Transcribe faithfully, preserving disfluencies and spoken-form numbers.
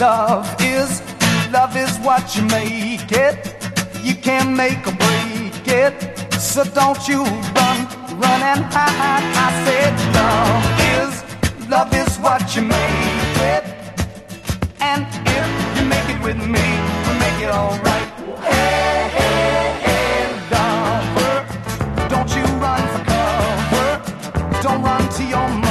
love is, love is what you make it. You can't make or break it. So don't you run, run and hide. I said love is, love is what you make it. And if you make it with me, we'll make it alright. Hey, hey, hey, lover, don't you run for cover. Don't run to your mother.